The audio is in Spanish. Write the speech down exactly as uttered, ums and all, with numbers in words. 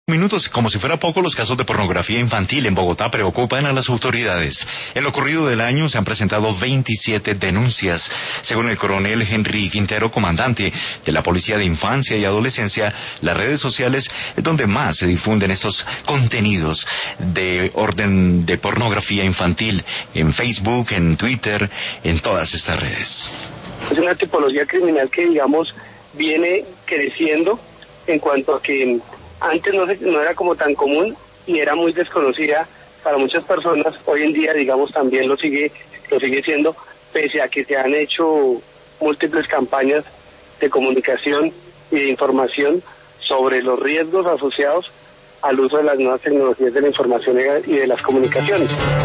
Minutos, como si fuera poco, los casos de pornografía infantil en Bogotá preocupan a las autoridades. En lo corrido del año se han presentado veintisiete denuncias. Según el coronel Henry Quintero, comandante de la Policía de Infancia y Adolescencia, las redes sociales es donde más se difunden estos contenidos de orden de pornografía infantil, en Facebook, en Twitter, en todas estas redes. Es una tipología criminal que, digamos, viene creciendo en cuanto a que antes no, se, no era como tan común y era muy desconocida para muchas personas. Hoy en día, digamos, también lo sigue lo sigue siendo, pese a que se han hecho múltiples campañas de comunicación y de información sobre los riesgos asociados al uso de las nuevas tecnologías de la información y de las comunicaciones.